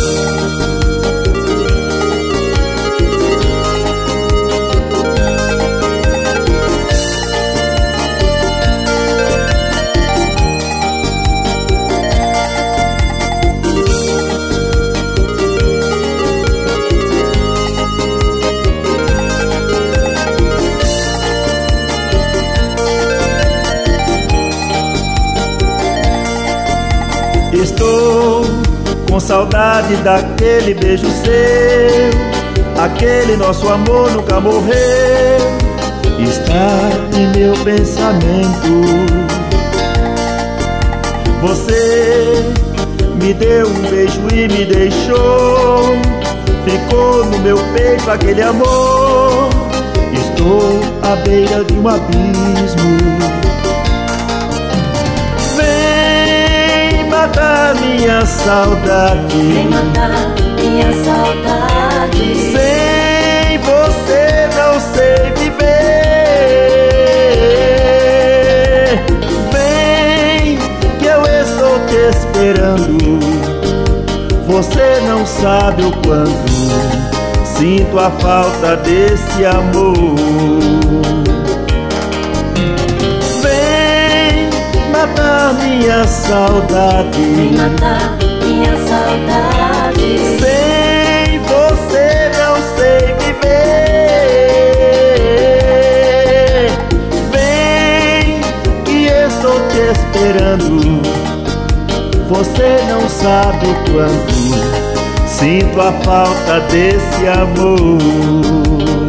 Estou com saudade daquele beijo seu, aquele nosso amor nunca morreu, está em meu pensamento. Você me deu um beijo e me deixou, ficou no meu peito aquele amor. Estou à beira de um abismo. Matar minha saudade, vem matar minha saudade. Sem você não sei viver. Vem que eu estou te esperando. Você não sabe o quanto sinto a falta desse amor. Matar minha saudade, vem matar minha saudade. Sem você não sei viver. Vem que estou te esperando. Você não sabe o quanto sinto a falta desse amor.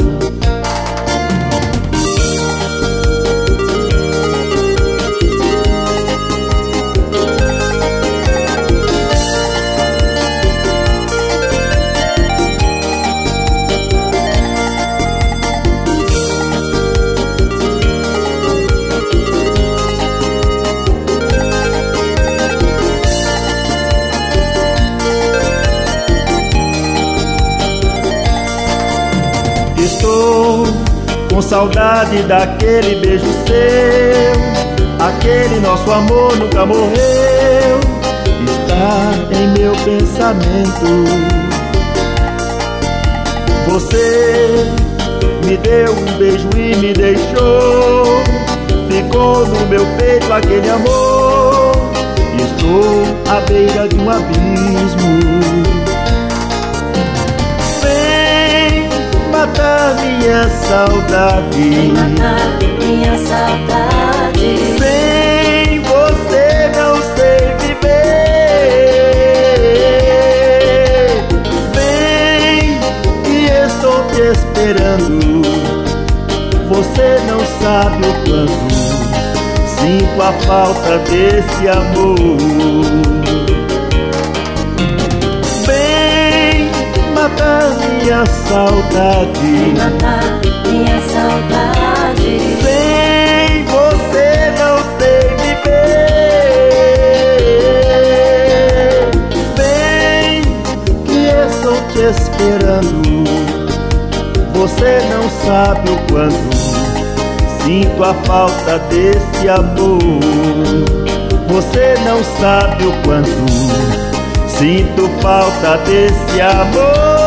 Estou com saudade daquele beijo seu, aquele nosso amor nunca morreu, está em meu pensamento. Você me deu um beijo e me deixou, ficou no meu peito aquele amor. Estou à beira de um abismo. Matar minha saudade, vem matar minha saudade. Sem você não sei viver. Vem que estou te esperando. Você não sabe o quanto sinto a falta desse amor. Matar minha saudade, vem matar minha saudade. Sem você não sei viver. Vem que estou te esperando. Você não sabe o quanto sinto a falta desse amor. Você não sabe o quanto sinto falta desse amor.